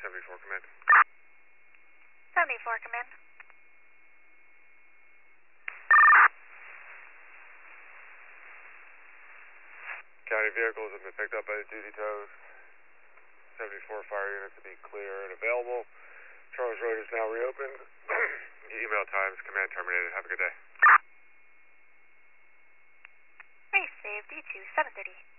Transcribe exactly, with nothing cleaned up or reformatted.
seventy-four, command. seventy-four, command. County vehicles have been picked up by the duty tows. seventy-four fire units to be clear and available. Charles Road is now reopened. Email times, command terminated. Have a good day. Race saved, D two, seven thirty.